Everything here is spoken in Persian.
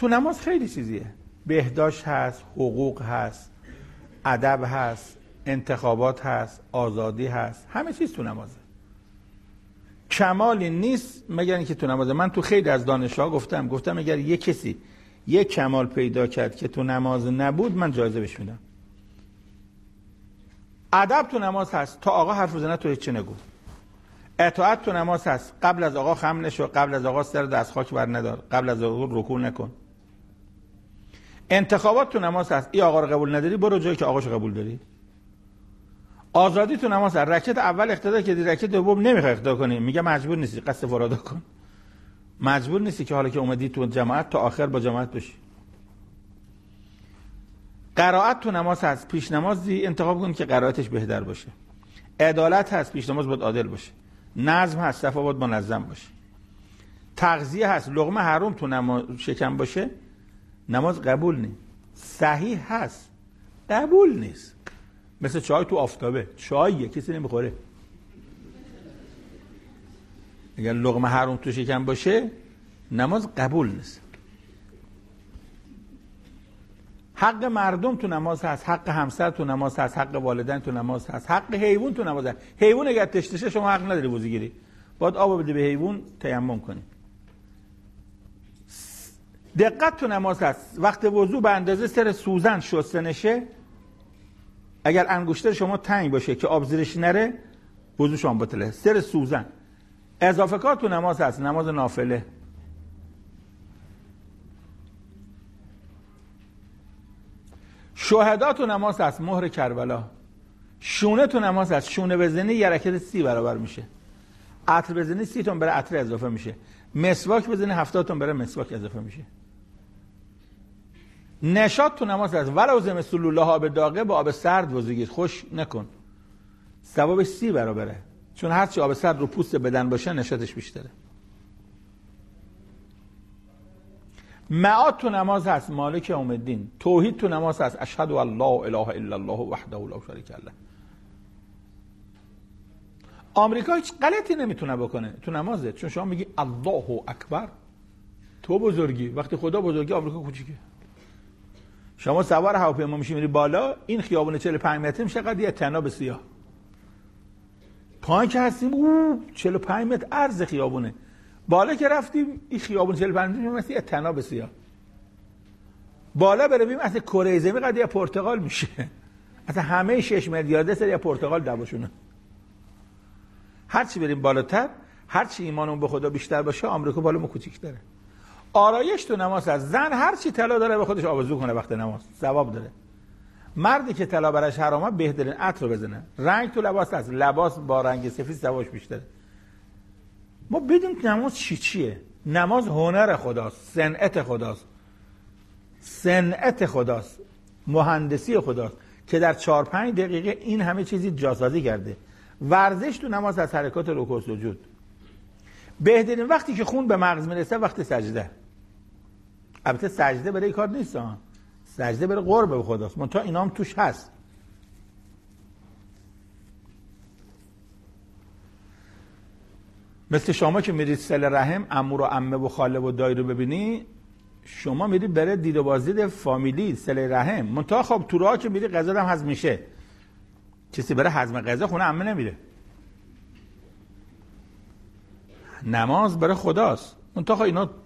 تو نماز خیلی چیزیه، بهداشت هست، حقوق هست، ادب هست، انتخابات هست، آزادی هست، همه چیز تو نمازه. کمالی نیست مگر اینکه تو نمازه. من تو خیلی از دانش‌ها گفتم اگر یک کسی یک کمال پیدا کرد که تو نماز نبود، من جایزه بهش میدم. ادب تو نماز هست، تا آقا حرف بزنه تو هیچ چی نگو. اطاعت تو نماز هست، قبل از آقا خم نشو، قبل از آقا سر دست خاک بر ندار، قبل از آقا رکوع نکن. انتخابات تو نماز هست، این آقا رو قبول نداری برو جایی که آقاشو قبول داری. آزادی تو نماز هست، رکعت اول اقتدا کردی رکعت دوم نمیخوای اقتدا کنی، میگه مجبور نیستی، قصد فرادا کن. مجبور نیستی که حالا که اومدی تو جماعت تا آخر با جماعت بشی. قرائت تو نماز هست، پیش نمازی انتخاب کن که قرائتش بهتر باشه. عدالت هست، پیش نماز باید عادل باشه. نظم هست، صف باید منظم باشه. تغذیه هست، لقمه حرام تو نماز شکم باشه نماز قبول نیست. صحیح هست، قبول نیست. مثل چای تو آفتابه، چاییه کسی نمیخوره. اگر لقمه حرام تو شکم باشه نماز قبول نیست. حق مردم تو نماز هست، حق همسر تو نماز هست، حق والدین تو نماز هست، حق حیوان تو نماز هست. حیوان اگر تشنشه شما حق نداری وضو گیری، باید آب بده به حیوان تیمم کنی. دقت تو نماز هست، وقت وضو به اندازه سر سوزن شسته نشه، اگر انگشتر شما تنگ باشه که آب زیرش نره وضو شما باطله. سر سوزن. اضافه کار تو نماز هست، نماز نافله. شهدا تو نماز هست، مهر کربلا. شونه تو نماز هست، شونه بزنی یه رکعت 30 برابر میشه. عطر بزنی 30 تون برای عطر اضافه میشه. مسواک بزنی 70 تون برای مسواک اضافه میشه. نشاط تو نماز هست، ولو زمستون الله آب داغه با آب سرد وضو گیر، خوش نکن، ثوابش 30 برابره، چون هرچی آب سرد رو پوست بدن باشه نشاطش بیشتره. معاد تو نماز هست، مالک یوم الدین. توحید تو نماز هست، اشهد ان لا اله الا الله وحده لا شریک له. آمریکا هیچ غلطی نمیتونه بکنه تو نمازه، چون شما میگی الله اکبر، تو بزرگی، وقتی خدا بزرگی آمریکا کوچیکه. شما سوار هواپیما میشی میری بالا، این خیابون 45 متر میشه قد یه طناب سیاه. پایین که هستیم 45 متر عرض خیابونه، بالا که رفتیم این خیابون 45 متر مثل یه طناب سیاه. بالا برویم اصلا کره زمین قد یه پرتقال میشه. اصلا همه 6 میلیارد سر یه پرتقال دواشونه. هر چی بریم بالاتر، هر چی ایمانمون به خدا بیشتر باشه، آمریکا بالا ما کوچیک‌تره. آرایش تو نماز هست، زن هر چی طلا داره به خودش آویزون کنه وقت نماز، ثواب داره. مردی که طلا براش حرامه بهترین عطر رو بزنه. رنگ تو لباس هست، لباس با رنگ سفید ثوابش بیشتره. ما بدون نماز چیه؟ نماز هنر خداست، صنعت خداست. صنعت خداست، مهندسی خداست که در 4-5 دقیقه این همه چیزی جاسازی کرده. ورزش تو نماز از حرکات رکوع و سجود. بهترین وقتی که خون به مغز میرسه وقت سجده. البته سجده برای کار نیست ها، سجده برای قرب به خداست، منتها اینا هم توش هست. مثل شما که میرید صله رحم، عمو و عمه و خاله و دایی رو ببینی، شما میرید برای دید و بازدید فامیلی، صله رحم. منتها خب تو راه که میری غذا هم هضم میشه. کسی برای هضم غذا خونه عمه نمیره. نماز برای خداست. منتها اینا